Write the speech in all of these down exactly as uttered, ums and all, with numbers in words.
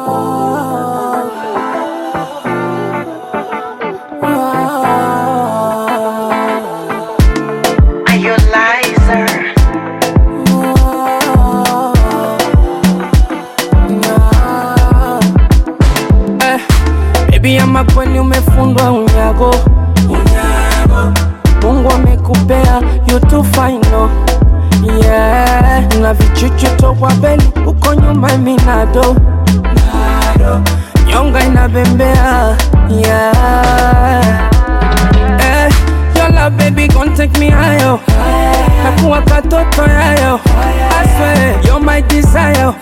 Baby ama kweli umefundwa unyago, unyago. Mungu amekupea you too fine no. Yeah, na vichuchu towa beli uko nyuma minado, nado. Nyonga inabembea, yeah. Eh, your love baby gon' take me higher. Nakuwa katoto yayo, I swear you're my desire.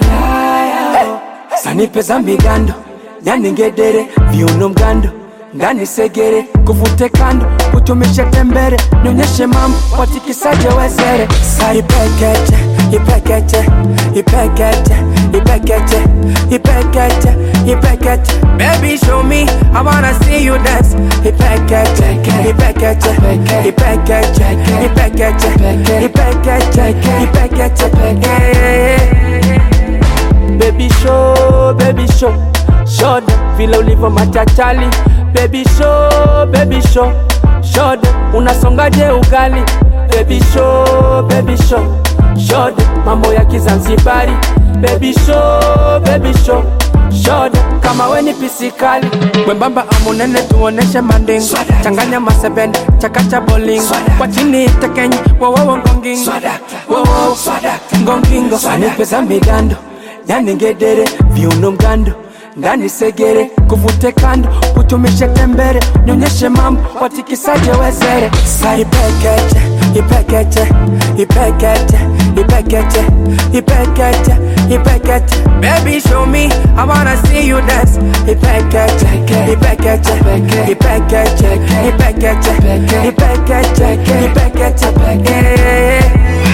Sanipe za migando, nyani ngedere, viuno mgando, ndani segere, kuvute kando, kutumishe tembere, nyonyeshe mambo, watikisaje wezere. Sa ipekeche, ipekeche, ipekeche, ipekeche, ipekeche, ipekeche. Baby show me, I wanna see you dance. Ipekeche, ipekeche, ipekeche, ipekeche, ipekeche, ipekeche, ipekeche. Baby show, baby show, show them vile ulivo machachali. Baby show, baby show, show them unasongaje ugali. Baby show, baby show, show them mambo ya Kizanzibari. Baby show, baby show, show them kama weni pisikali. Mwembamba amunene tuoneshe manding, changanya masebende, chakacha bowling. Kwa chini itekenye, wowowo ngongingo, wowowo ngongingo. Sanipe za migando, nyani ngedere, viuno mgando, ndani segere, kuvute kando, kutumishe tembere, nyonyeshe mambo, watikisaje wezere. Sa ipekeche, ipekeche, ipekeche, ipekeche, ipekeche, ipekeche. Baby show me, I wanna see you dance. Ipekeche, ipekeche, ipekeche, ipekeche, ipekeche, ipekeche, ipekeche.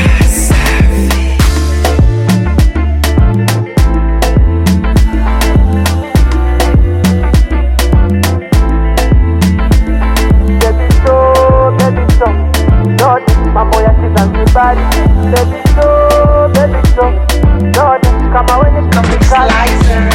Mambo ya Kizanzibari. Baby show, baby show, show them kama wenye tropicali.